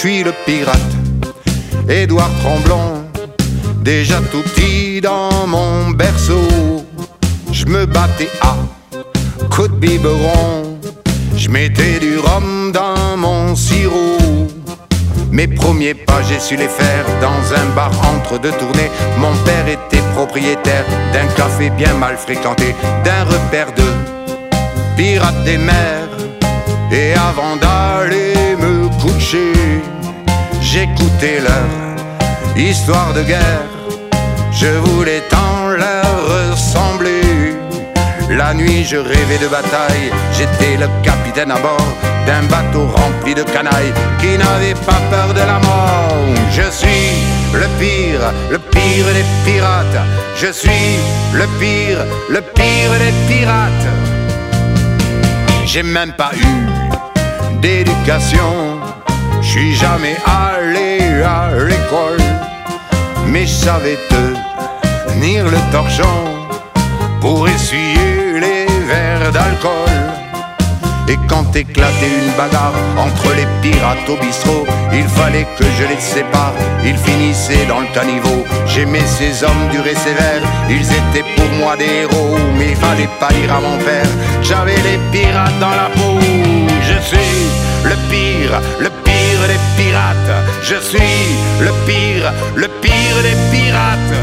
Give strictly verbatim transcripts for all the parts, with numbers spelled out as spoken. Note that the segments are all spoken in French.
suis le pirate Édouard Tremblon, déjà tout petit dans mon berceau. Je me battais à coups de biberon, je mettais du rhum dans mon sirop. Mes premiers pas, j'ai su les faire dans un bar entre deux tournées. Mon père était propriétaire d'un café bien mal fréquenté, d'un repère de pirates des mers. Et avant d'aller me coucher, j'écoutais leur histoire de guerre. Je voulais tant leur ressembler. La nuit je rêvais de bataille, j'étais le capitaine à bord d'un bateau rempli de canailles qui n'avaient pas peur de la mort. Je suis le pire, le pire des pirates. Je suis le pire, le pire des pirates. J'ai même pas eu d'éducation, je suis jamais allé à l'école, mais je savais tenir le torchon pour essuyer les verres d'alcool. Et quand éclatait une bagarre entre les pirates au bistrot, il fallait que je les sépare, ils finissaient dans le caniveau. J'aimais ces hommes durs et sévères, ils étaient pour moi des héros. Mais il fallait pas dire à mon père, j'avais les pirates dans la peau. Je suis le pire, le pire des pirates. Je suis le pire, le pire des pirates.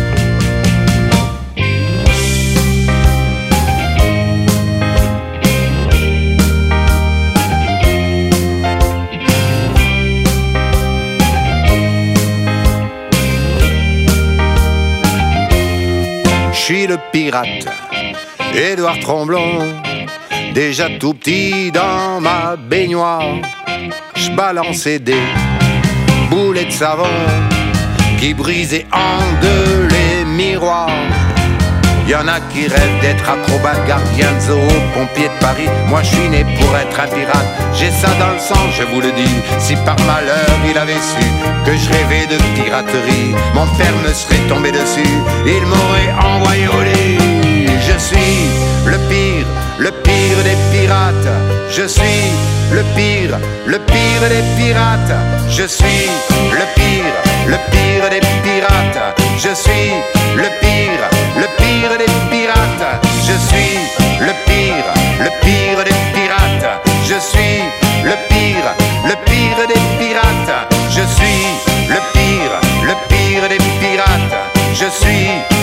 Je suis le pirate Édouard Tremblon, déjà tout petit dans ma baignoire. Je balançais des boulets de savon qui brisaient en deux les miroirs. Y'en a qui rêvent d'être acrobates, gardiens de zoo, pompiers de Paris. Moi je suis né pour être un pirate, j'ai ça dans le sang, je vous le dis. Si par malheur il avait su que je rêvais de piraterie, mon père me serait tombé dessus, il m'aurait envoyé au lit. Je suis le pire, le pire des pirates. Je suis le pire, le pire des pirates. Je suis le pire, le pire des pirates. Je suis le pire, le pire des pirates. Je suis le pire, le pire des pirates. Je suis le pire, le pire des pirates. Je suis le pire, le pire des pirates. Je suis